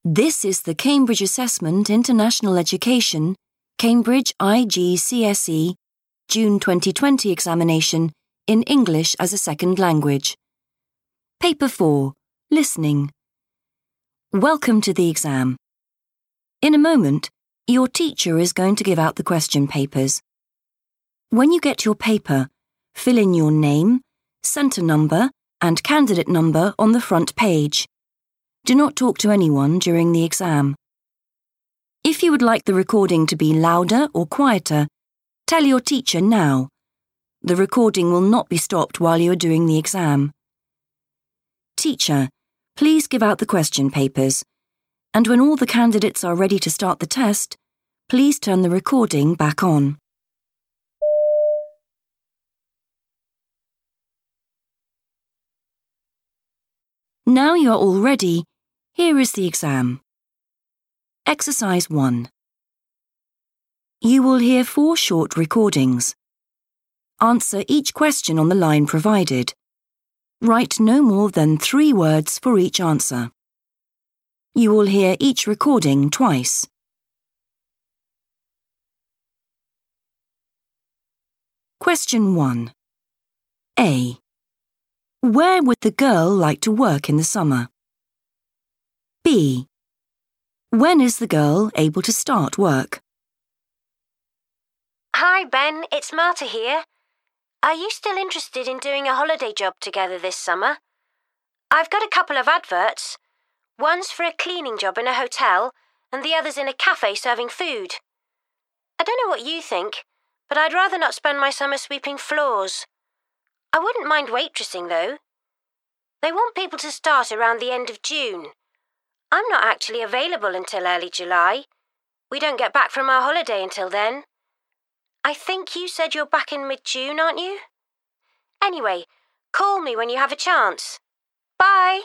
This is the Cambridge Assessment International Education, Cambridge IGCSE, June 2020 examination in English as a second language. Paper 4, Listening. Welcome to the exam. In a moment, your teacher is going to give out the question papers. When you get your paper, fill in your name, centre number, and candidate number on the front page. Do not talk to anyone during the exam. If you would like the recording to be louder or quieter, tell your teacher now. The recording will not be stopped while you are doing the exam. Teacher, please give out the question papers, and when all the candidates are ready to start the test, please turn the recording back on. Now you are all ready, here is the exam. Exercise 1. You will hear 4 short recordings. Answer each question on the line provided. Write no more than 3 words for each answer. You will hear each recording twice. Question 1. A. Where would the girl like to work in the summer? B. When is the girl able to start work? Hi, Ben. It's Marta here. Are you still interested in doing a holiday job together this summer? I've got a couple of adverts. One's for a cleaning job in a hotel, and the other's in a cafe serving food. I don't know what you think, but I'd rather not spend my summer sweeping floors. I wouldn't mind waitressing, though. They want people to start around the end of June. I'm not actually available until early July. We don't get back from our holiday until then. I think you said you're back in mid-June, aren't you? Anyway, call me when you have a chance. Bye!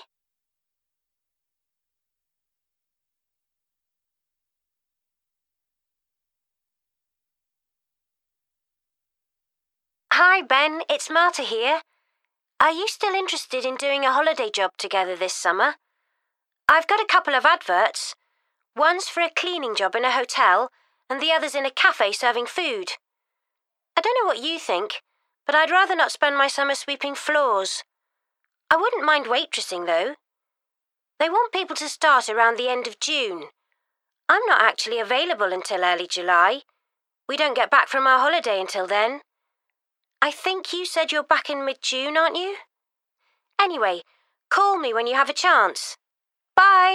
Hi, Ben. It's Marta here. Are you still interested in doing a holiday job together this summer? I've got a couple of adverts. One's for a cleaning job in a hotel, and the other's in a cafe serving food. I don't know what you think, but I'd rather not spend my summer sweeping floors. I wouldn't mind waitressing, though. They want people to start around the end of June. I'm not actually available until early July. We don't get back from our holiday until then. I think you said you're back in mid-June, aren't you? Anyway, call me when you have a chance. Bye!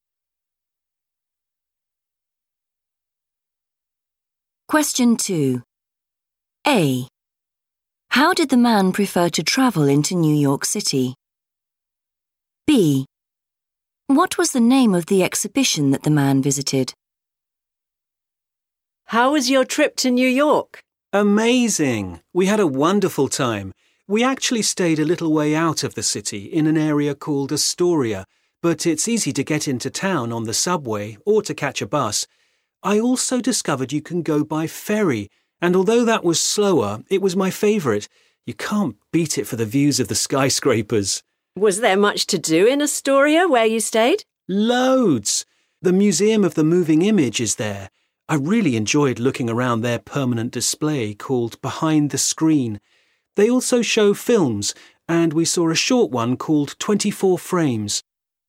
Question 2. A. How did the man prefer to travel into New York City? B. What was the name of the exhibition that the man visited? How was your trip to New York? Amazing! We had a wonderful time. We actually stayed a little way out of the city in an area called Astoria, but it's easy to get into town on the subway or to catch a bus. I also discovered you can go by ferry, and although that was slower, it was my favourite. You can't beat it for the views of the skyscrapers. Was there much to do in Astoria where you stayed? Loads! The Museum of the Moving Image is there. I really enjoyed looking around their permanent display called Behind the Screen. They also show films, and we saw a short one called 24 Frames.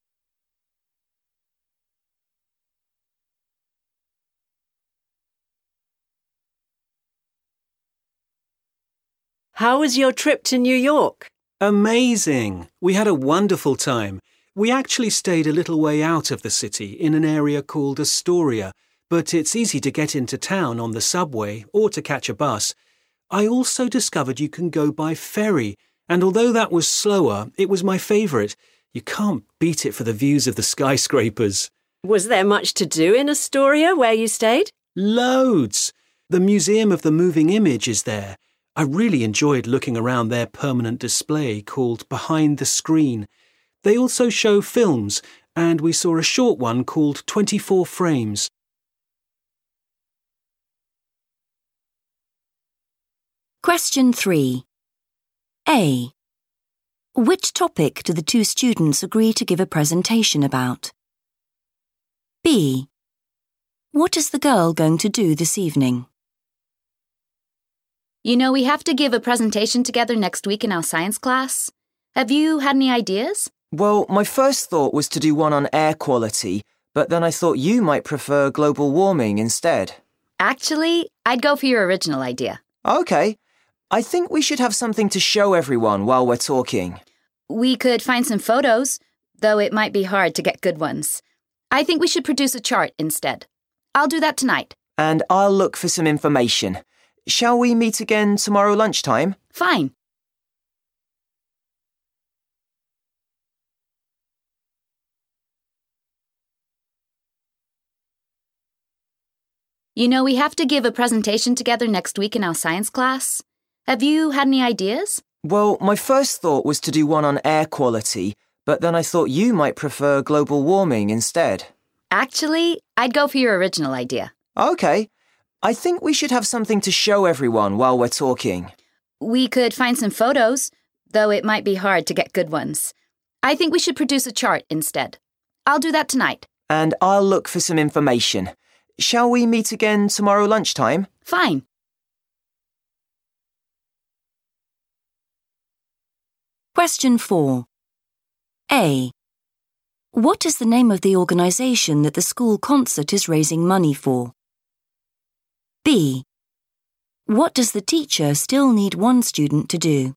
How was your trip to New York? Amazing! We had a wonderful time. We actually stayed a little way out of the city in an area called Astoria, but it's easy to get into town on the subway or to catch a bus. I also discovered you can go by ferry, and although that was slower, it was my favourite. You can't beat it for the views of the skyscrapers. Was there much to do in Astoria where you stayed? Loads! The Museum of the Moving Image is there. I really enjoyed looking around their permanent display called Behind the Screen. They also show films, and we saw a short one called 24 Frames. Question 3. A. Which topic do the 2 students agree to give a presentation about? B. What is the girl going to do this evening? You know, we have to give a presentation together next week in our science class. Have you had any ideas? Well, my first thought was to do one on air quality, but then I thought you might prefer global warming instead. Actually, I'd go for your original idea. Okay. I think we should have something to show everyone while we're talking. We could find some photos, though it might be hard to get good ones. I think we should produce a chart instead. I'll do that tonight. And I'll look for some information. Shall we meet again tomorrow lunchtime? Fine. You know, we have to give a presentation together next week in our science class. Have you had any ideas? Well, my first thought was to do one on air quality, but then I thought you might prefer global warming instead. Actually, I'd go for your original idea. Okay. I think we should have something to show everyone while we're talking. We could find some photos, though it might be hard to get good ones. I think we should produce a chart instead. I'll do that tonight. And I'll look for some information. Shall we meet again tomorrow lunchtime? Fine. Question 4. A. What is the name of the organisation that the school concert is raising money for? B. What does the teacher still need one student to do?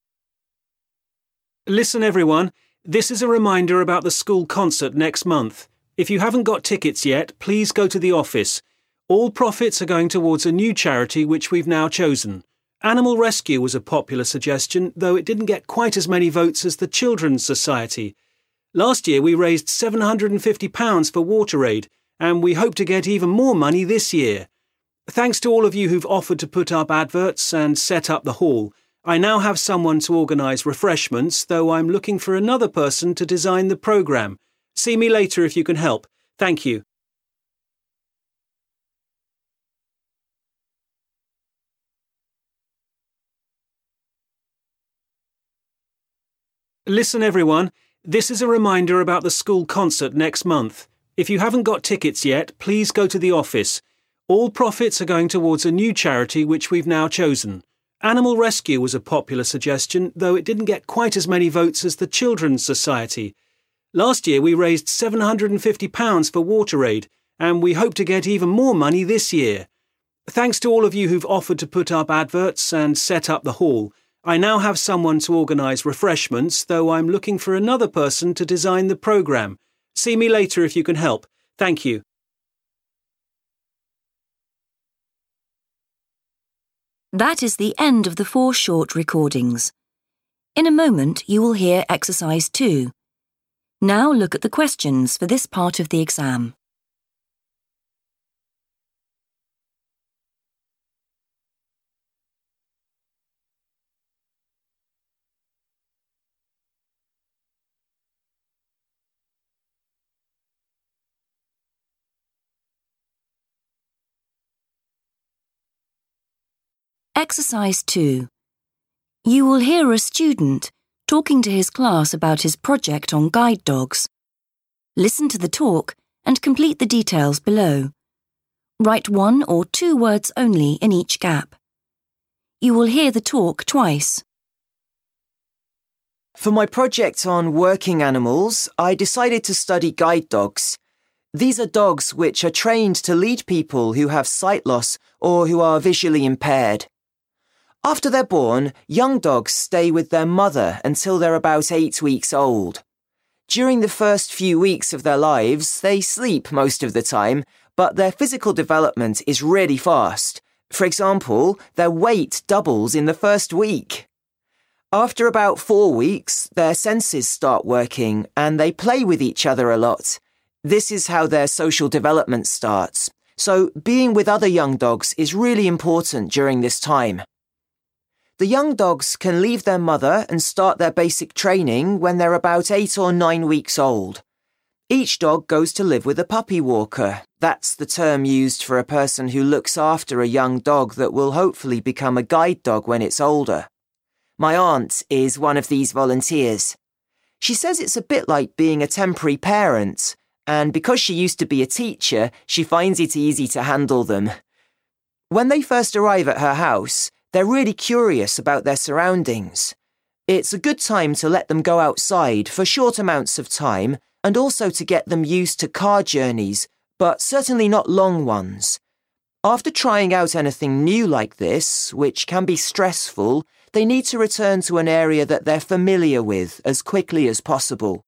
Listen, everyone. This is a reminder about the school concert next month. If you haven't got tickets yet, please go to the office. All profits are going towards a new charity which we've now chosen. Animal Rescue was a popular suggestion, though it didn't get quite as many votes as the Children's Society. Last year we raised £750 for WaterAid, and we hope to get even more money this year. Thanks to all of you who've offered to put up adverts and set up the hall. I now have someone to organise refreshments, though I'm looking for another person to design the programme. See me later if you can help. Thank you. Listen, everyone. This is a reminder about the school concert next month. If you haven't got tickets yet, please go to the office. All profits are going towards a new charity which we've now chosen. Animal Rescue was a popular suggestion, though it didn't get quite as many votes as the Children's Society. Last year we raised £750 for WaterAid, and we hope to get even more money this year. Thanks to all of you who've offered to put up adverts and set up the hall. I now have someone to organise refreshments, though I'm looking for another person to design the programme. See me later if you can help. Thank you. That is the end of the 4 short recordings. In a moment, you will hear exercise 2. Now look at the questions for this part of the exam. Exercise 2. You will hear a student talking to his class about his project on guide dogs. Listen to the talk and complete the details below. Write 1 or 2 words only in each gap. You will hear the talk twice. For my project on working animals, I decided to study guide dogs. These are dogs which are trained to lead people who have sight loss or who are visually impaired. After they're born, young dogs stay with their mother until they're about 8 weeks old. During the first few weeks of their lives, they sleep most of the time, but their physical development is really fast. For example, their weight doubles in the first week. After about 4 weeks, their senses start working and they play with each other a lot. This is how their social development starts. So being with other young dogs is really important during this time. The young dogs can leave their mother and start their basic training when they're about 8 or 9 weeks old. Each dog goes to live with a puppy walker. That's the term used for a person who looks after a young dog that will hopefully become a guide dog when it's older. My aunt is one of these volunteers. She says it's a bit like being a temporary parent, and because she used to be a teacher, she finds it easy to handle them. When they first arrive at her house, they're really curious about their surroundings. It's a good time to let them go outside for short amounts of time and also to get them used to car journeys, but certainly not long ones. After trying out anything new like this, which can be stressful, they need to return to an area that they're familiar with as quickly as possible.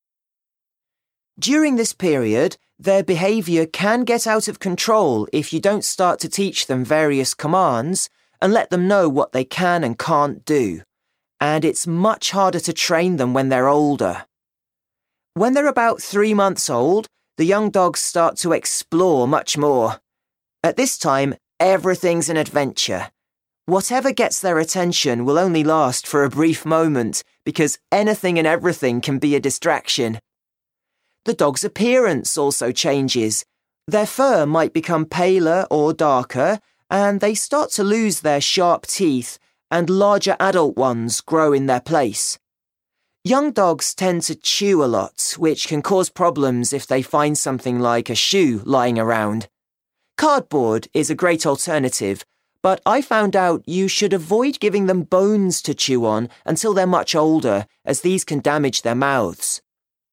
During this period, their behaviour can get out of control if you don't start to teach them various commands and let them know what they can and can't do. And it's much harder to train them when they're older. When they're about 3 months old, the young dogs start to explore much more. At this time, everything's an adventure. Whatever gets their attention will only last for a brief moment because anything and everything can be a distraction. The dog's appearance also changes. Their fur might become paler or darker, and they start to lose their sharp teeth, and larger adult ones grow in their place. Young dogs tend to chew a lot, which can cause problems if they find something like a shoe lying around. Cardboard is a great alternative, but I found out you should avoid giving them bones to chew on until they're much older, as these can damage their mouths.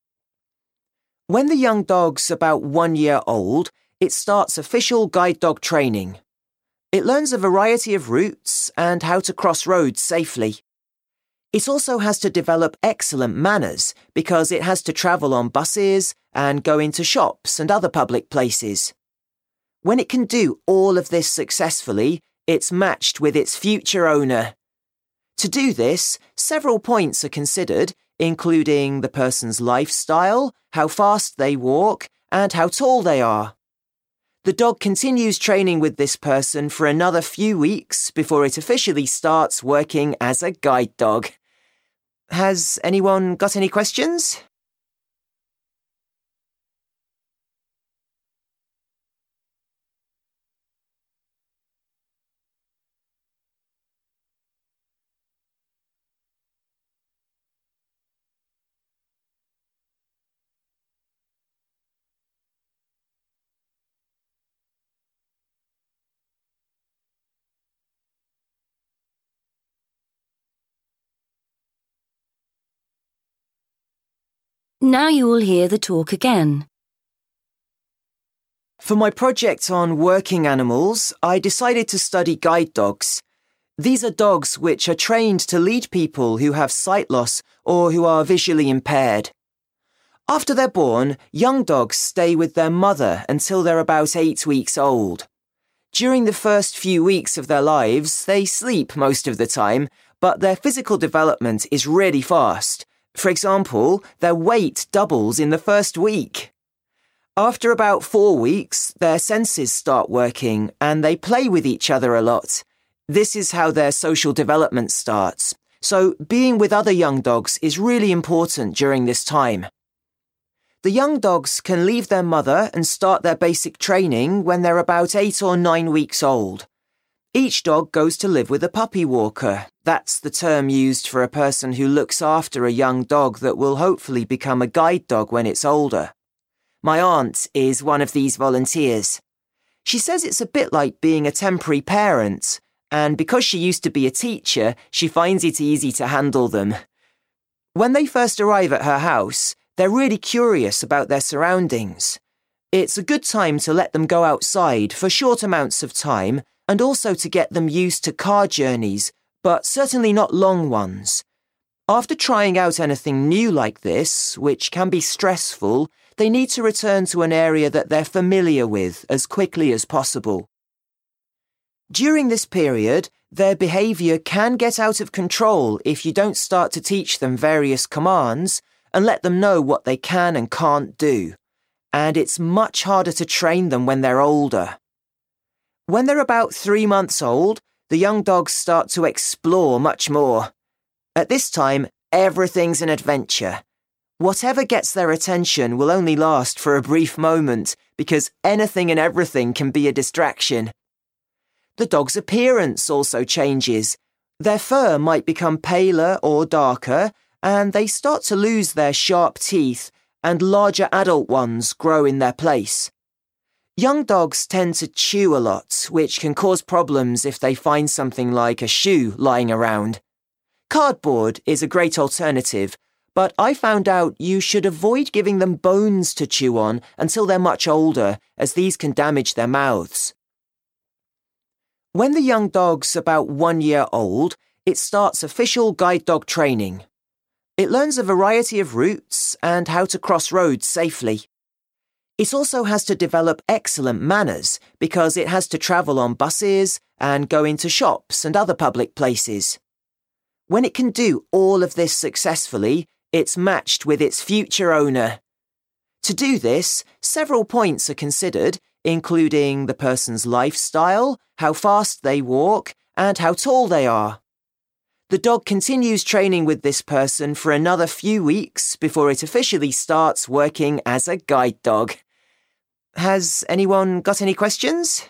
When the young dog's about 1 year old, it starts official guide dog training. It learns a variety of routes and how to cross roads safely. It also has to develop excellent manners because it has to travel on buses and go into shops and other public places. When it can do all of this successfully, it's matched with its future owner. To do this, several points are considered, including the person's lifestyle, how fast they walk, and how tall they are. The dog continues training with this person for another few weeks before it officially starts working as a guide dog. Has anyone got any questions? Now you will hear the talk again. For my project on working animals, I decided to study guide dogs. These are dogs which are trained to lead people who have sight loss or who are visually impaired. After they're born, young dogs stay with their mother until they're about 8 weeks old. During the first few weeks of their lives, they sleep most of the time, but their physical development is really fast. For example, their weight doubles in the first week. After about 4 weeks, their senses start working and they play with each other a lot. This is how their social development starts. So being with other young dogs is really important during this time. The young dogs can leave their mother and start their basic training when they're about 8 or 9 weeks old. Each dog goes to live with a puppy walker. That's the term used for a person who looks after a young dog that will hopefully become a guide dog when it's older. My aunt is one of these volunteers. She says it's a bit like being a temporary parent, and because she used to be a teacher, she finds it easy to handle them. When they first arrive at her house, they're really curious about their surroundings. It's a good time to let them go outside for short amounts of time and also to get them used to car journeys, but certainly not long ones. After trying out anything new like this, which can be stressful, they need to return to an area that they're familiar with as quickly as possible. During this period, their behaviour can get out of control if you don't start to teach them various commands and let them know what they can and can't do. And it's much harder to train them when they're older. When they're about 3 months old, the young dogs start to explore much more. At this time, everything's an adventure. Whatever gets their attention will only last for a brief moment because anything and everything can be a distraction. The dog's appearance also changes. Their fur might become paler or darker, and they start to lose their sharp teeth, and larger adult ones grow in their place. Young dogs tend to chew a lot, which can cause problems if they find something like a shoe lying around. Cardboard is a great alternative, but I found out you should avoid giving them bones to chew on until they're much older, as these can damage their mouths. When the young dog's about 1 year old, it starts official guide dog training. It learns a variety of routes and how to cross roads safely. It also has to develop excellent manners because it has to travel on buses and go into shops and other public places. When it can do all of this successfully, it's matched with its future owner. To do this, several points are considered, including the person's lifestyle, how fast they walk, and how tall they are. The dog continues training with this person for another few weeks before it officially starts working as a guide dog. Has anyone got any questions?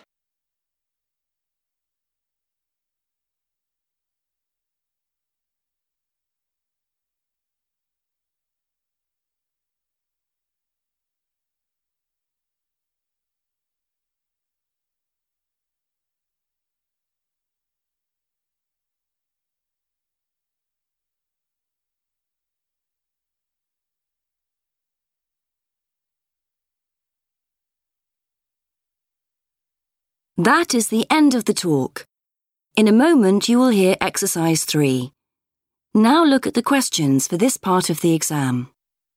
That is the end of the talk. In a moment you will hear exercise 3. Now look at the questions for this part of the exam.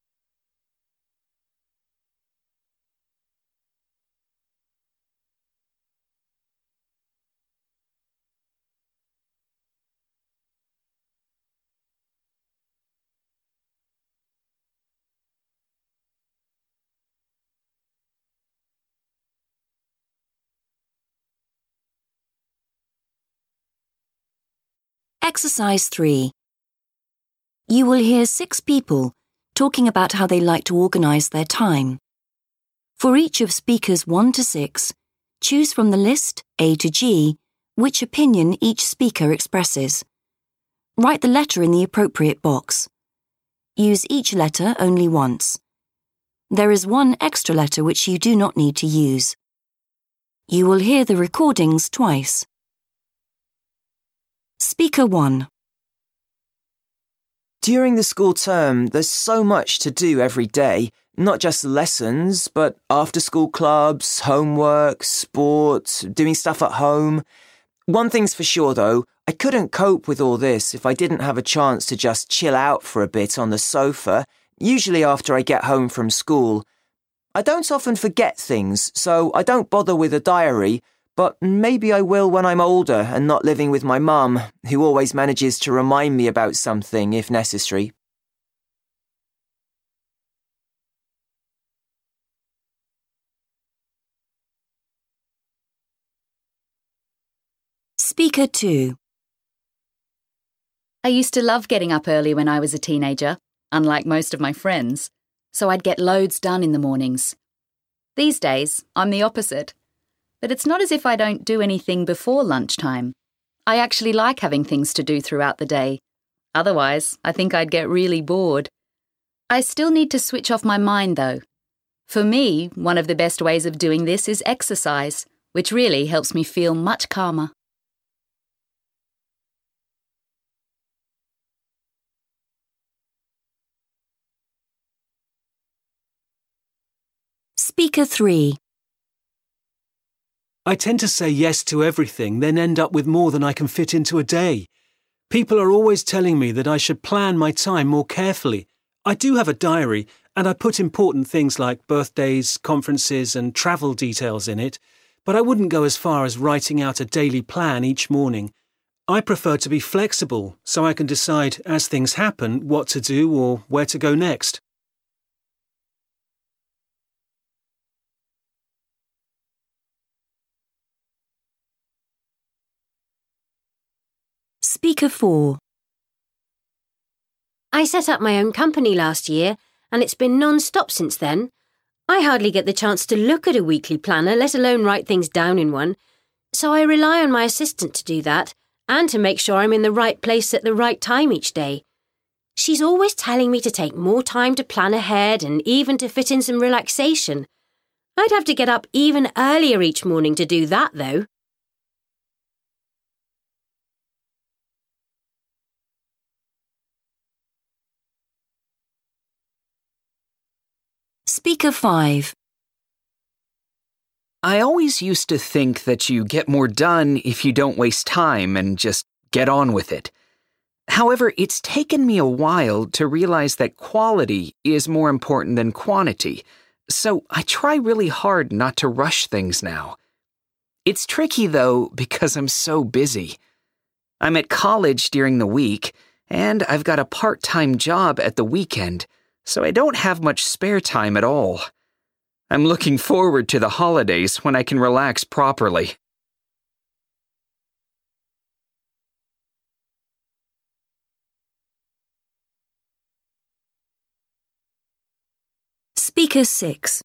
Exercise 3. You will hear 6 people talking about how they like to organise their time. For each of speakers 1 to 6, choose from the list, A to G, which opinion each speaker expresses. Write the letter in the appropriate box. Use each letter only once. There is 1 extra letter which you do not need to use. You will hear the recordings twice. Speaker 1. During the school term, there's so much to do every day, not just lessons, but after-school clubs, homework, sport, doing stuff at home. One thing's for sure, though, I couldn't cope with all this if I didn't have a chance to just chill out for a bit on the sofa, usually after I get home from school. I don't often forget things, so I don't bother with a diary, but maybe I will when I'm older and not living with my mum, who always manages to remind me about something if necessary. Speaker 2. I used to love getting up early when I was a teenager, unlike most of my friends, so I'd get loads done in the mornings. These days, I'm the opposite. But it's not as if I don't do anything before lunchtime. I actually like having things to do throughout the day. Otherwise, I think I'd get really bored. I still need to switch off my mind, though. For me, one of the best ways of doing this is exercise, which really helps me feel much calmer. Speaker 3. I tend to say yes to everything, then end up with more than I can fit into a day. People are always telling me that I should plan my time more carefully. I do have a diary, and I put important things like birthdays, conferences, and travel details in it, but I wouldn't go as far as writing out a daily plan each morning. I prefer to be flexible, so I can decide as things happen what to do or where to go next. Speaker 4. I set up my own company last year, and it's been non-stop since then. I hardly get the chance to look at a weekly planner, let alone write things down in one. So I rely on my assistant to do that, and to make sure I'm in the right place at the right time each day. She's always telling me to take more time to plan ahead and even to fit in some relaxation. I'd have to get up even earlier each morning to do that, though. Speaker 5. I always used to think that you get more done if you don't waste time and just get on with it. However, it's taken me a while to realize that quality is more important than quantity, so I try really hard not to rush things now. It's tricky, though, because I'm so busy. I'm at college during the week, and I've got a part-time job at the weekend, so I don't have much spare time at all. I'm looking forward to the holidays when I can relax properly. Speaker 6.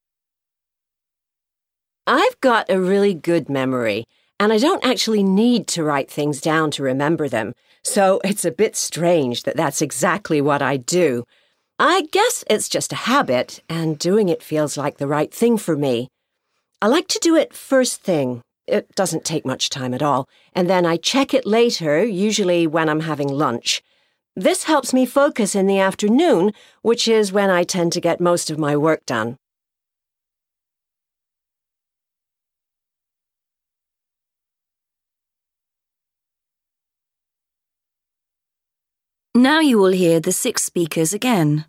I've got a really good memory, and I don't actually need to write things down to remember them, so it's a bit strange that that's exactly what I do. I guess it's just a habit, and doing it feels like the right thing for me. I like to do it first thing. It doesn't take much time at all, and then I check it later, usually when I'm having lunch. This helps me focus in the afternoon, which is when I tend to get most of my work done. Now you will hear the 6 speakers again.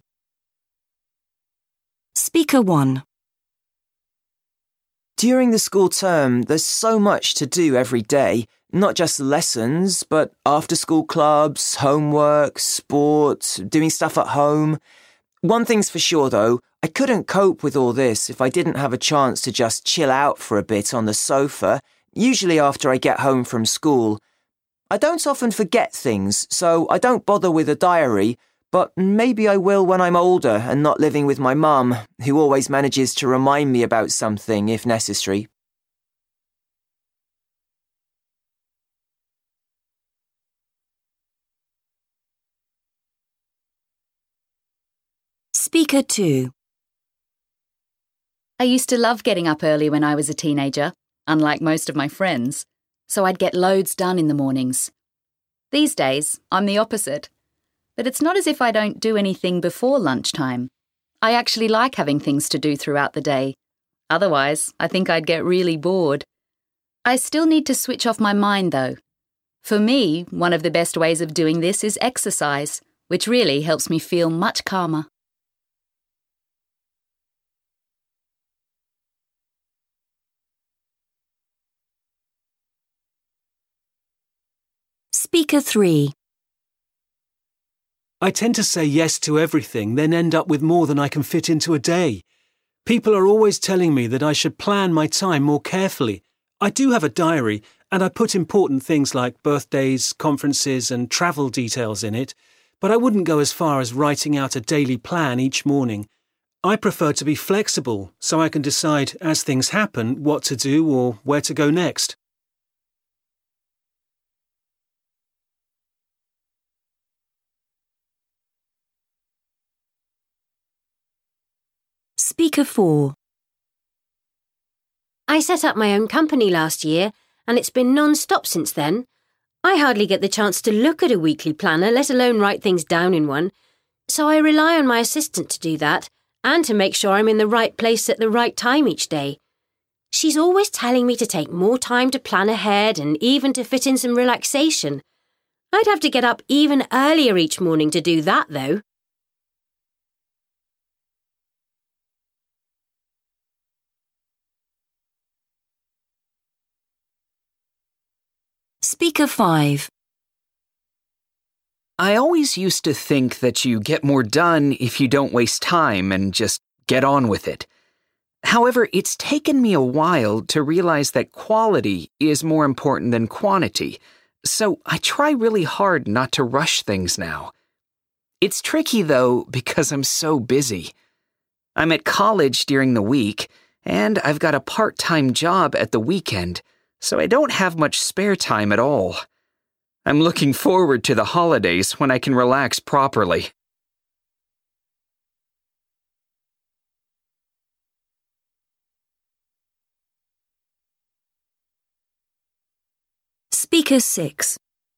Speaker 1. During the school term, there's so much to do every day, not just lessons, but after-school clubs, homework, sports, doing stuff at home. One thing's for sure, though, I couldn't cope with all this if I didn't have a chance to just chill out for a bit on the sofa, usually after I get home from school. I don't often forget things, so I don't bother with a diary, but maybe I will when I'm older and not living with my mum, who always manages to remind me about something if necessary. Speaker 2. I used to love getting up early when I was a teenager, unlike most of my friends, so I'd get loads done in the mornings. These days, I'm the opposite. But it's not as if I don't do anything before lunchtime. I actually like having things to do throughout the day. Otherwise, I think I'd get really bored. I still need to switch off my mind, though. For me, one of the best ways of doing this is exercise, which really helps me feel much calmer. Speaker 3. I tend to say yes to everything, then end up with more than I can fit into a day. People are always telling me that I should plan my time more carefully. I do have a diary, and I put important things like birthdays, conferences, and travel details in it, but I wouldn't go as far as writing out a daily plan each morning. I prefer to be flexible, so I can decide as things happen what to do or where to go next. Speaker 4. I set up my own company last year, and it's been non-stop since then. I hardly get the chance to look at a weekly planner, let alone write things down in one. So I rely on my assistant to do that, and to make sure I'm in the right place at the right time each day. She's always telling me to take more time to plan ahead and even to fit in some relaxation. I'd have to get up even earlier each morning to do that, though. Speaker 5. I always used to think that you get more done if you don't waste time and just get on with it. However, it's taken me a while to realize that quality is more important than quantity, so I try really hard not to rush things now. It's tricky, though, because I'm so busy. I'm at college during the week, and I've got a part-time job at the weekend, so I don't have much spare time at all. I'm looking forward to the holidays when I can relax properly. Speaker 6.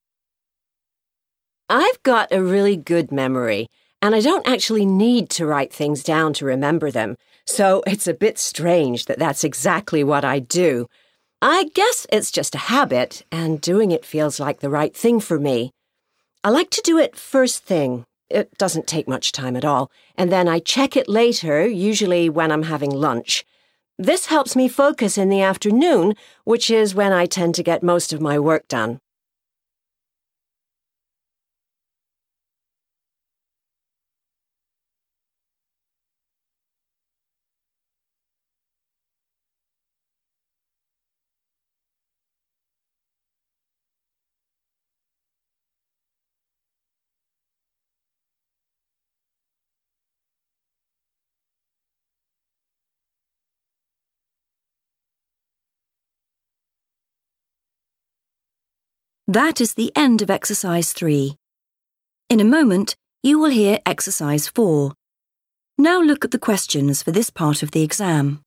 I've got a really good memory, and I don't actually need to write things down to remember them, so it's a bit strange that that's exactly what I do. I guess it's just a habit, and doing it feels like the right thing for me. I like to do it first thing. It doesn't take much time at all, and then I check it later, usually when I'm having lunch. This helps me focus in the afternoon, which is when I tend to get most of my work done. That is the end of exercise 3. In a moment, you will hear exercise 4. Now look at the questions for this part of the exam.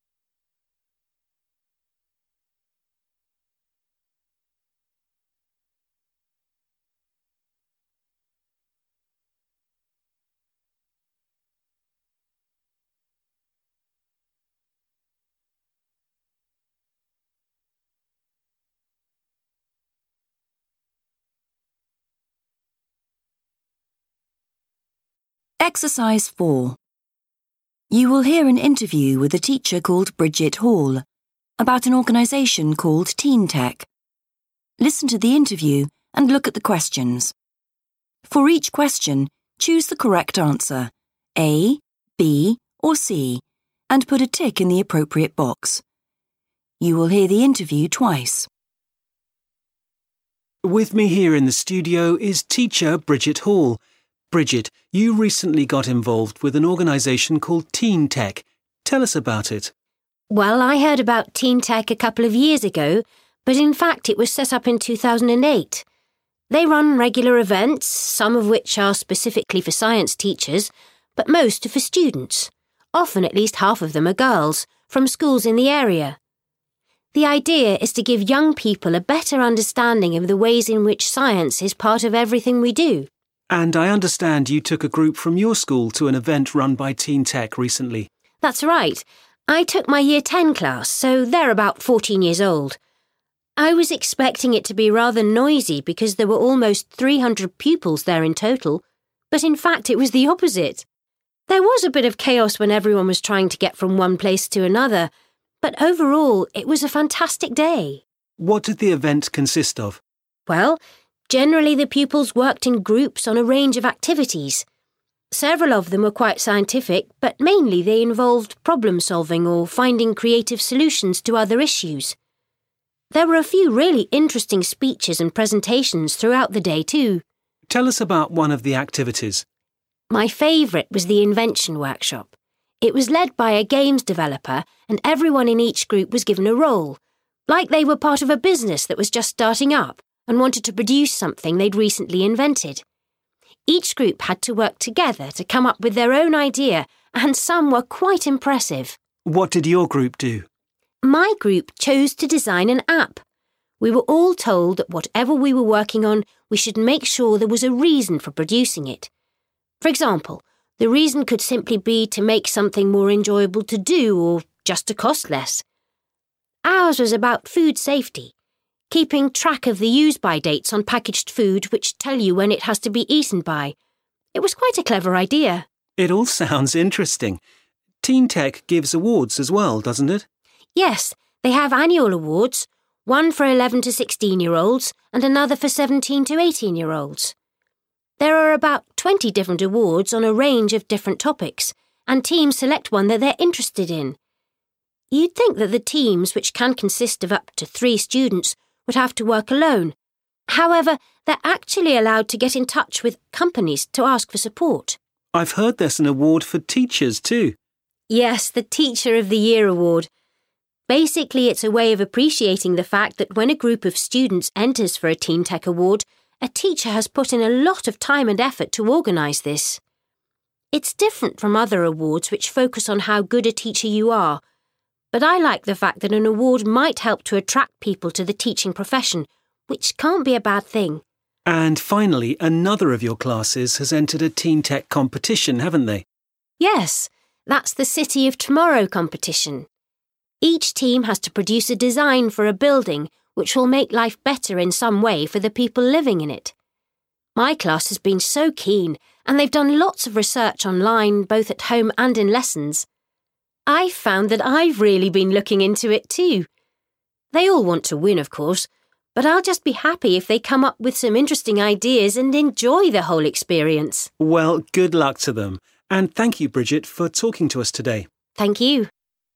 Exercise 4. You will hear an interview with a teacher called Bridget Hall about an organisation called TeenTech. Listen to the interview and look at the questions. For each question, choose the correct answer, A, B or C, and put a tick in the appropriate box. You will hear the interview twice. With me here in the studio is teacher Bridget Hall. Bridget, you recently got involved with an organisation called TeenTech. Tell us about it. Well, I heard about TeenTech a couple of years ago, but in fact it was set up in 2008. They run regular events, some of which are specifically for science teachers, but most are for students. Often at least half of them are girls, from schools in the area. The idea is to give young people a better understanding of the ways in which science is part of everything we do. And I understand you took a group from your school to an event run by TeenTech recently. That's right. I took my Year 10 class, so they're about 14 years old. I was expecting it to be rather noisy because there were almost 300 pupils there in total, but in fact it was the opposite. There was a bit of chaos when everyone was trying to get from one place to another, but overall it was a fantastic day. What did the event consist of? Well, generally the pupils worked in groups on a range of activities. Several of them were quite scientific, but mainly they involved problem-solving or finding creative solutions to other issues. There were a few really interesting speeches and presentations throughout the day too. Tell us about one of the activities. My favourite was the invention workshop. It was led by a games developer, and everyone in each group was given a role, like they were part of a business that was just starting up and wanted to produce something they'd recently invented. Each group had to work together to come up with their own idea, and some were quite impressive. What did your group do? My group chose to design an app. We were all told that whatever we were working on, we should make sure there was a reason for producing it. For example, the reason could simply be to make something more enjoyable to do or just to cost less. Ours was about food safety, keeping track of the use-by dates on packaged food which tell you when it has to be eaten by. It was quite a clever idea. It all sounds interesting. TeenTech gives awards as well, doesn't it? Yes, they have annual awards, one for 11 to 16-year-olds and another for 17 to 18-year-olds. There are about 20 different awards on a range of different topics, and teams select one that they're interested in. You'd think that the teams, which can consist of up to 3 students, would have to work alone. However, they're actually allowed to get in touch with companies to ask for support. I've heard there's an award for teachers too. Yes, the Teacher of the Year award. Basically, it's a way of appreciating the fact that when a group of students enters for a TeenTech award, a teacher has put in a lot of time and effort to organise this. It's different from other awards which focus on how good a teacher you are, but I like the fact that an award might help to attract people to the teaching profession, which can't be a bad thing. And finally, another of your classes has entered a Teen Tech competition, haven't they? Yes, that's the City of Tomorrow competition. Each team has to produce a design for a building which will make life better in some way for the people living in it. My class has been so keen, and they've done lots of research online, both at home and in lessons. I've found that I've really been looking into it too. They all want to win, of course, but I'll just be happy if they come up with some interesting ideas and enjoy the whole experience. Well, good luck to them. And thank you, Bridget, for talking to us today. Thank you.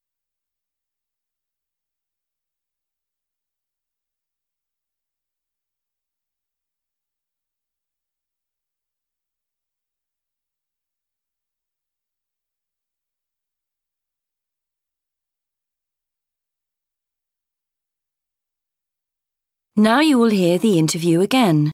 Now you will hear the interview again.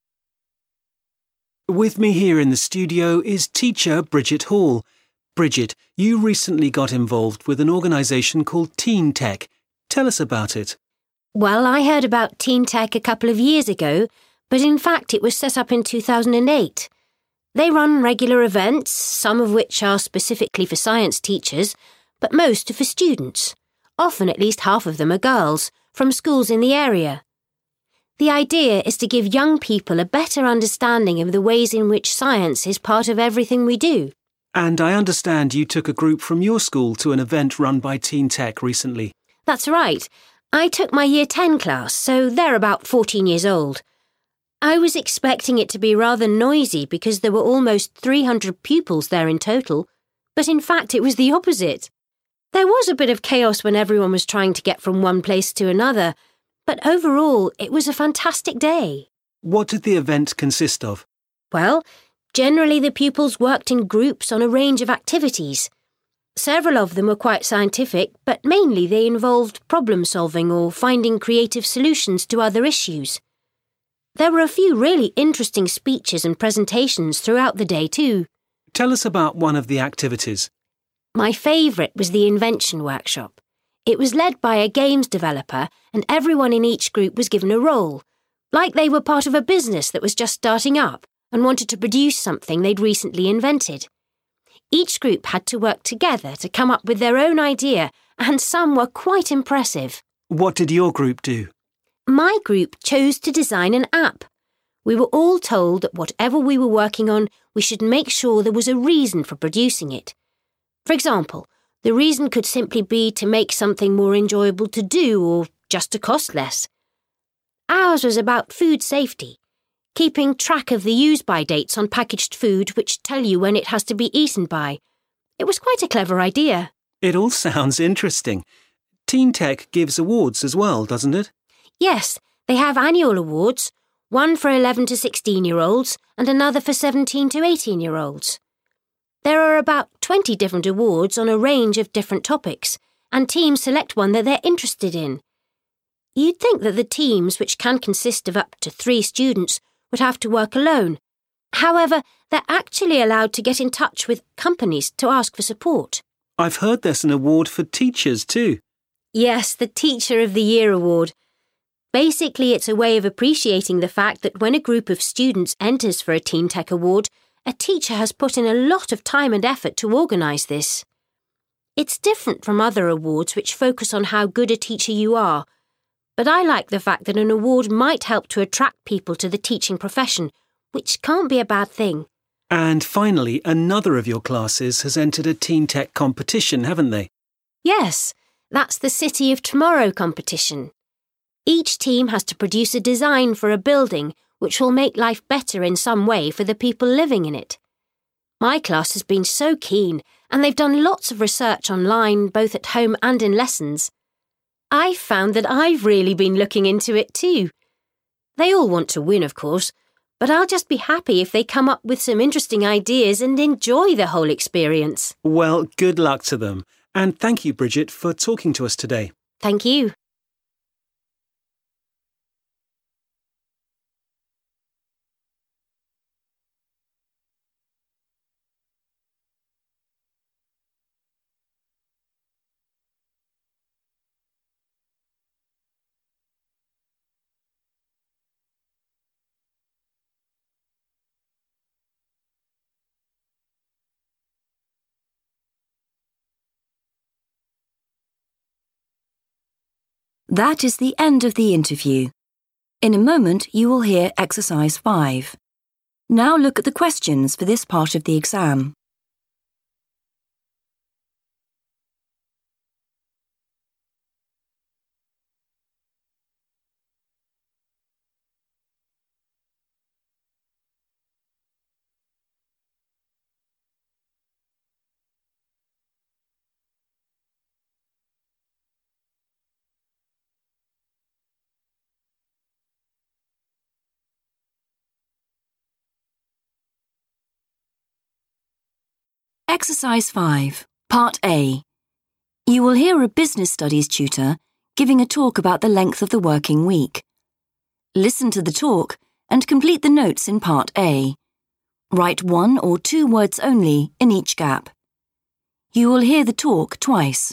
With me here in the studio is teacher Bridget Hall. Bridget, you recently got involved with an organisation called Teen Tech. Tell us about it. Well, I heard about Teen Tech a couple of years ago, but in fact it was set up in 2008. They run regular events, some of which are specifically for science teachers, but most are for students. Often at least half of them are girls, from schools in the area. The idea is to give young people a better understanding of the ways in which science is part of everything we do. And I understand you took a group from your school to an event run by Teen Tech recently. That's right. I took my Year 10 class, so they're about 14 years old. I was expecting it to be rather noisy because there were almost 300 pupils there in total, but in fact it was the opposite. There was a bit of chaos when everyone was trying to get from one place to another, but overall it was a fantastic day. What did the event consist of? Well, generally the pupils worked in groups on a range of activities. Several of them were quite scientific, but mainly they involved problem-solving or finding creative solutions to other issues. There were a few really interesting speeches and presentations throughout the day too. Tell us about one of the activities. My favourite was the invention workshop. It was led by a games developer, and everyone in each group was given a role, like they were part of a business that was just starting up and wanted to produce something they'd recently invented. Each group had to work together to come up with their own idea, and some were quite impressive. What did your group do? My group chose to design an app. We were all told that whatever we were working on, we should make sure there was a reason for producing it. For example, the reason could simply be to make something more enjoyable to do or just to cost less. Ours was about food safety, keeping track of the use-by dates on packaged food which tell you when it has to be eaten by. It was quite a clever idea. It all sounds interesting. Teen Tech gives awards as well, doesn't it? Yes, they have annual awards, one for 11 to 16-year-olds and another for 17 to 18-year-olds. There are about 20 different awards on a range of different topics, and teams select one that they're interested in. You'd think that the teams, which can consist of up to 3 students, would have to work alone. However, they're actually allowed to get in touch with companies to ask for support. I've heard there's an award for teachers too. Yes, the Teacher of the Year award. Basically, it's a way of appreciating the fact that when a group of students enters for a Teen Tech award, a teacher has put in a lot of time and effort to organise this. It's different from other awards which focus on how good a teacher you are, but I like the fact that an award might help to attract people to the teaching profession, which can't be a bad thing. And finally, another of your classes has entered a Teen Tech competition, haven't they? Yes, that's the City of Tomorrow competition. Each team has to produce a design for a building which will make life better in some way for the people living in it. My class has been so keen, and they've done lots of research online, both at home and in lessons. I've found that I've really been looking into it too. They all want to win, of course, but I'll just be happy if they come up with some interesting ideas and enjoy the whole experience. Well, good luck to them. And thank you, Bridget, for talking to us today. Thank you. That is the end of the interview. In a moment, you will hear exercise 5. Now look at the questions for this part of the exam. Exercise 5, Part A. You will hear a business studies tutor giving a talk about the length of the working week. Listen to the talk and complete the notes in Part A. Write 1 or 2 words only in each gap. You will hear the talk twice.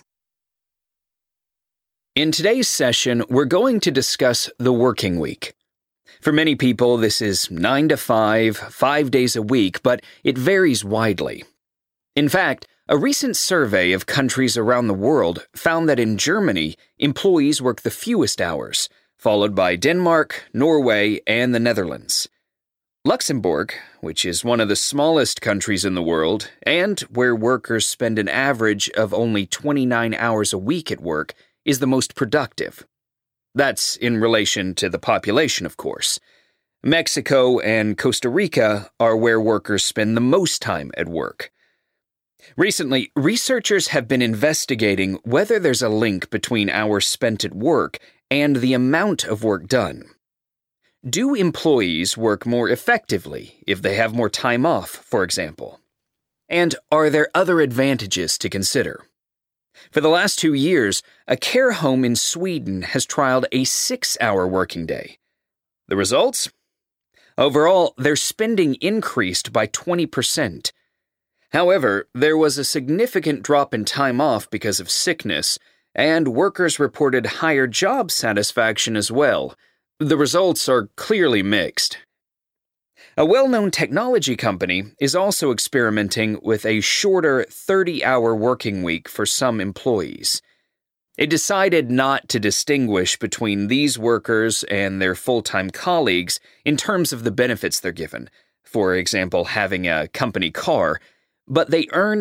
In today's session, we're going to discuss the working week. For many people, this is 9 to 5, 5 days a week, but it varies widely. In fact, a recent survey of countries around the world found that in Germany, employees work the fewest hours, followed by Denmark, Norway, and the Netherlands. Luxembourg, which is one of the smallest countries in the world, and where workers spend an average of only 29 hours a week at work, is the most productive. That's in relation to the population, of course. Mexico and Costa Rica are where workers spend the most time at work. Recently, researchers have been investigating whether there's a link between hours spent at work and the amount of work done. Do employees work more effectively if they have more time off, for example? And are there other advantages to consider? For the last 2 years, a care home in Sweden has trialed a 6-hour working day. The results? Overall, their spending increased by 20%. However, there was a significant drop in time off because of sickness, and workers reported higher job satisfaction as well. The results are clearly mixed. A well-known technology company is also experimenting with a shorter 30-hour working week for some employees. It decided not to distinguish between these workers and their full-time colleagues in terms of the benefits they're given, for example, having a company car, but they earn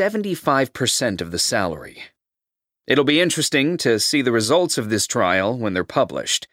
75% of the salary. It'll be interesting to see the results of this trial when they're published.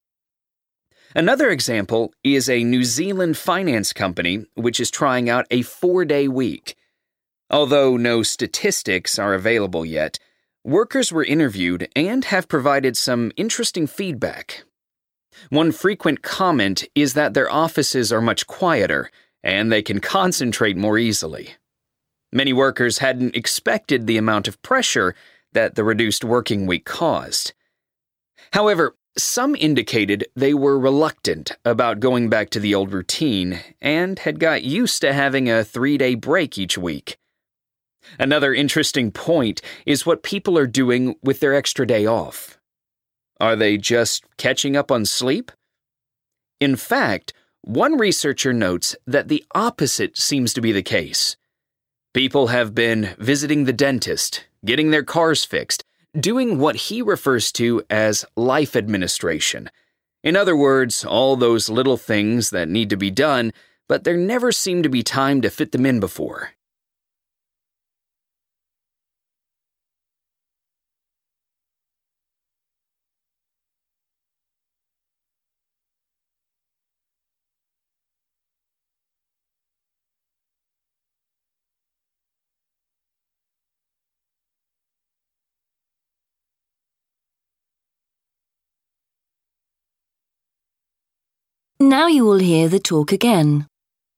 Another example is a New Zealand finance company which is trying out a 4-day week. Although no statistics are available yet, workers were interviewed and have provided some interesting feedback. One frequent comment is that their offices are much quieter and they can concentrate more easily. Many workers hadn't expected the amount of pressure that the reduced working week caused. However, some indicated they were reluctant about going back to the old routine and had got used to having a 3-day break each week. Another interesting point is what people are doing with their extra day off. Are they just catching up on sleep? In fact, one researcher notes that the opposite seems to be the case. People have been visiting the dentist, getting their cars fixed, doing what he refers to as life administration. In other words, all those little things that need to be done, but there never seemed to be time to fit them in before. Now you will hear the talk again.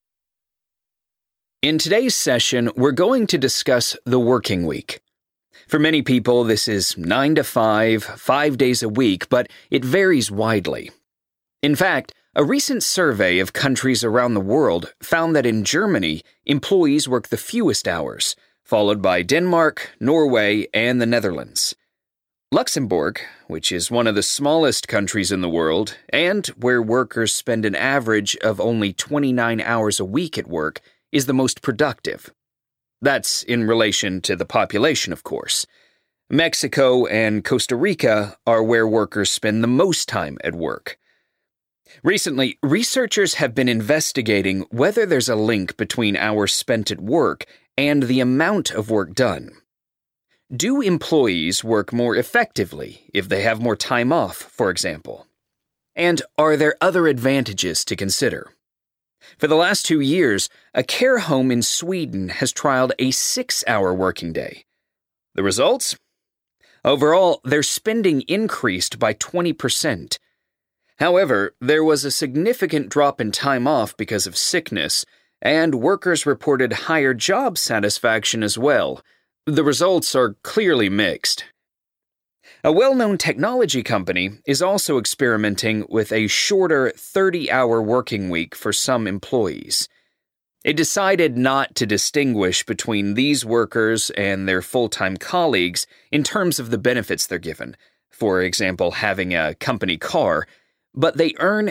In today's session, we're going to discuss the working week. For many people, this is 9 to 5, 5 days a week, but it varies widely. In fact, a recent survey of countries around the world found that in Germany, employees work the fewest hours, followed by Denmark, Norway, and the Netherlands. Luxembourg, which is one of the smallest countries in the world, and where workers spend an average of only 29 hours a week at work, is the most productive. That's in relation to the population, of course. Mexico and Costa Rica are where workers spend the most time at work. Recently, researchers have been investigating whether there's a link between hours spent at work and the amount of work done. Do employees work more effectively if they have more time off, for example? And are there other advantages to consider? For the last 2 years, a care home in Sweden has trialed a 6-hour working day. The results? Overall, their spending increased by 20%. However, there was a significant drop in time off because of sickness, and workers reported higher job satisfaction as well. The results are clearly mixed. A well-known technology company is also experimenting with a shorter 30-hour working week for some employees. It decided not to distinguish between these workers and their full-time colleagues in terms of the benefits they're given, for example, having a company car, but they earn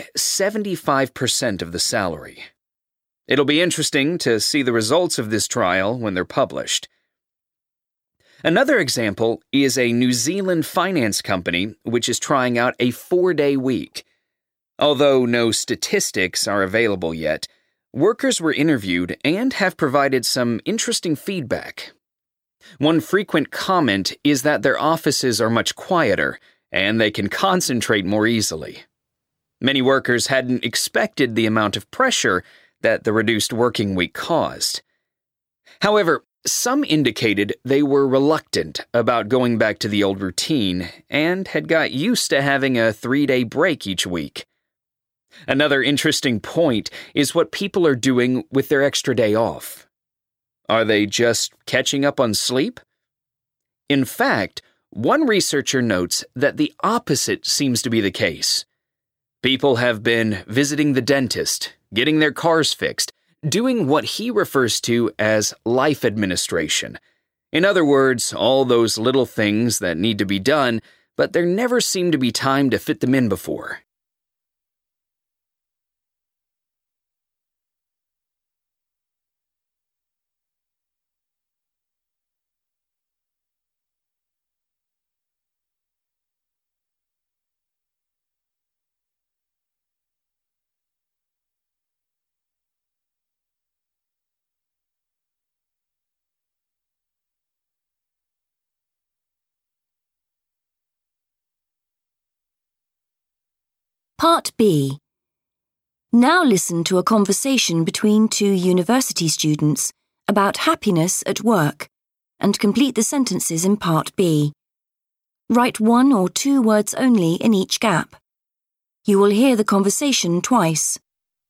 75% of the salary. It'll be interesting to see the results of this trial when they're published. Another example is a New Zealand finance company which is trying out a 4-day week. Although no statistics are available yet, workers were interviewed and have provided some interesting feedback. One frequent comment is that their offices are much quieter and they can concentrate more easily. Many workers hadn't expected the amount of pressure that the reduced working week caused. However, some indicated they were reluctant about going back to the old routine and had got used to having a 3-day break each week. Another interesting point is what people are doing with their extra day off. Are they just catching up on sleep? In fact, one researcher notes that the opposite seems to be the case. People have been visiting the dentist, getting their cars fixed, doing what he refers to as life administration. In other words, all those little things that need to be done, but there never seemed to be time to fit them in before. Part B. Now listen to a conversation between 2 university students about happiness at work and complete the sentences in Part B. Write 1 or 2 words only in each gap. You will hear the conversation twice.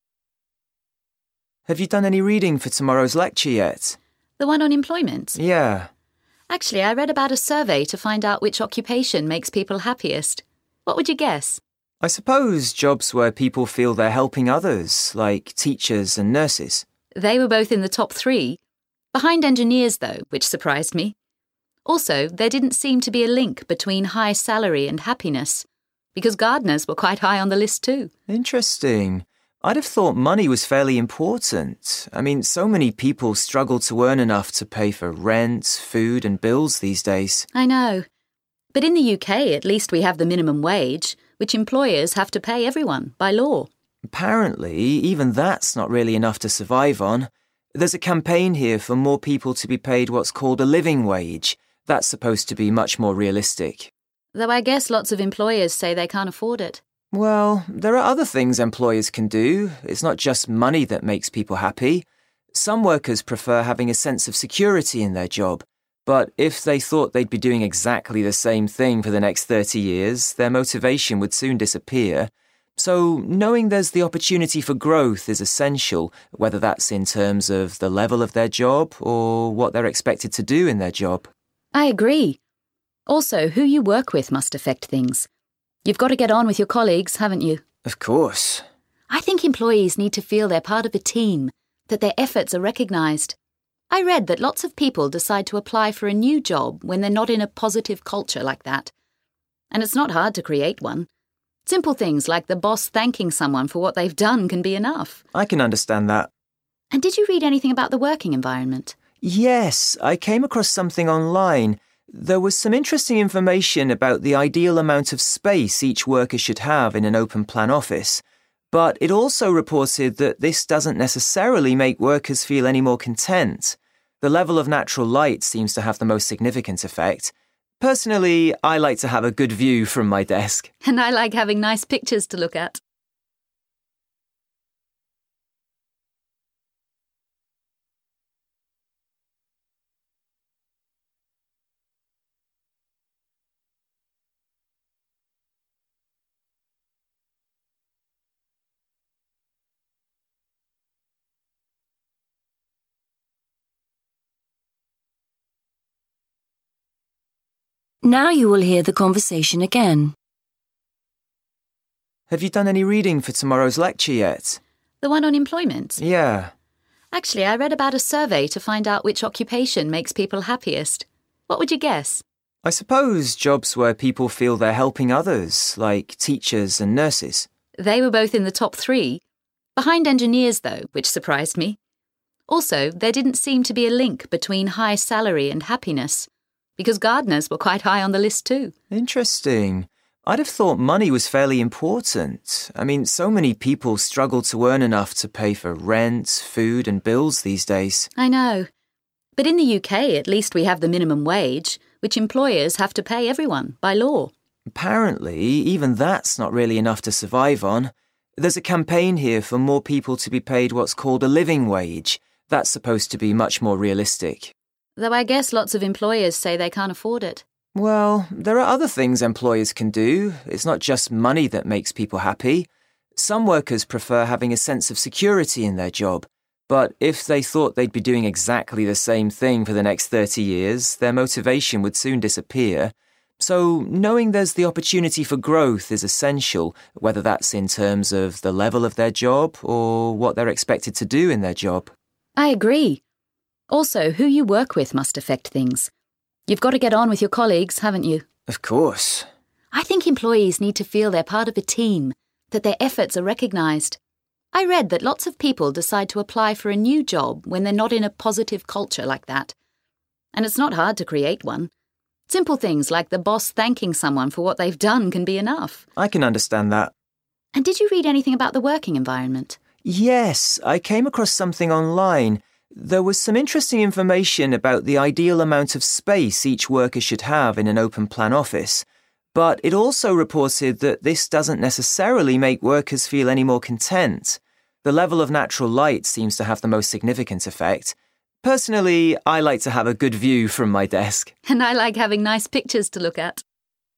Have you done any reading for tomorrow's lecture yet? The one on employment? Yeah. Actually, I read about a survey to find out which occupation makes people happiest. What would you guess? I suppose jobs where people feel they're helping others, like teachers and nurses. They were both in the top 3. Behind engineers, though, which surprised me. Also, there didn't seem to be a link between high salary and happiness, because gardeners were quite high on the list too. Interesting. I'd have thought money was fairly important. I mean, so many people struggle to earn enough to pay for rent, food and bills these days. I know. But in the UK, at least we have the minimum wage, which employers have to pay everyone by law. Apparently, even that's not really enough to survive on. There's a campaign here for more people to be paid what's called a living wage. That's supposed to be much more realistic. Though I guess lots of employers say they can't afford it. Well, there are other things employers can do. It's not just money that makes people happy. Some workers prefer having a sense of security in their job. But if they thought they'd be doing exactly the same thing for the next 30 years, their motivation would soon disappear. So knowing there's the opportunity for growth is essential, whether that's in terms of the level of their job or what they're expected to do in their job. I agree. Also, who you work with must affect things. You've got to get on with your colleagues, haven't you? Of course. I think employees need to feel they're part of a team, that their efforts are recognised. I read that lots of people decide to apply for a new job when they're not in a positive culture like that. And it's not hard to create one. Simple things like the boss thanking someone for what they've done can be enough. I can understand that. And did you read anything about the working environment? Yes, I came across something online. There was some interesting information about the ideal amount of space each worker should have in an open plan office, but it also reported that this doesn't necessarily make workers feel any more content. The level of natural light seems to have the most significant effect. Personally, I like to have a good view from my desk. And I like having nice pictures to look at. Now you will hear the conversation again. Have you done any reading for tomorrow's lecture yet? The one on employment? Yeah. Actually, I read about a survey to find out which occupation makes people happiest. What would you guess? I suppose jobs where people feel they're helping others, like teachers and nurses. They were both in the top 3. Behind engineers, though, which surprised me. Also, there didn't seem to be a link between high salary and happiness, because gardeners were quite high on the list too. Interesting. I'd have thought money was fairly important. I mean, so many people struggle to earn enough to pay for rent, food and bills these days. I know. But in the UK, at least we have the minimum wage, which employers have to pay everyone by law. Apparently, even that's not really enough to survive on. There's a campaign here for more people to be paid what's called a living wage. That's supposed to be much more realistic. Though I guess lots of employers say they can't afford it. Well, there are other things employers can do. It's not just money that makes people happy. Some workers prefer having a sense of security in their job. But if they thought they'd be doing exactly the same thing for the next 30 years, their motivation would soon disappear. So knowing there's the opportunity for growth is essential, whether that's in terms of the level of their job or what they're expected to do in their job. I agree. Also, who you work with must affect things. You've got to get on with your colleagues, haven't you? Of course. I think employees need to feel they're part of a team, that their efforts are recognised. I read that lots of people decide to apply for a new job when they're not in a positive culture like that. And it's not hard to create one. Simple things like the boss thanking someone for what they've done can be enough. I can understand that. And did you read anything about the working environment? Yes, I came across something online. There was some interesting information about the ideal amount of space each worker should have in an open plan office, but it also reported that this doesn't necessarily make workers feel any more content. The level of natural light seems to have the most significant effect. Personally, I like to have a good view from my desk. And I like having nice pictures to look at.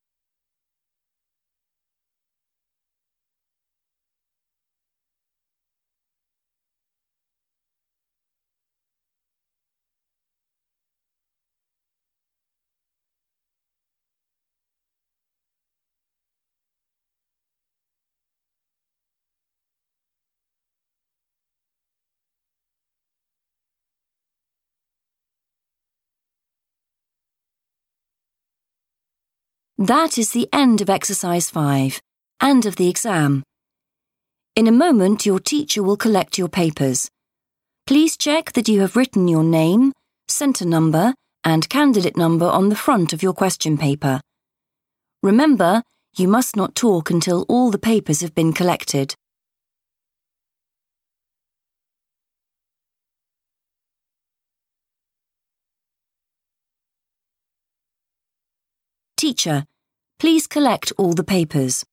That is the end of exercise 5 and of the exam. In a moment, your teacher will collect your papers. Please check that you have written your name, centre number, and candidate number on the front of your question paper. Remember, you must not talk until all the papers have been collected. Teacher, please collect all the papers.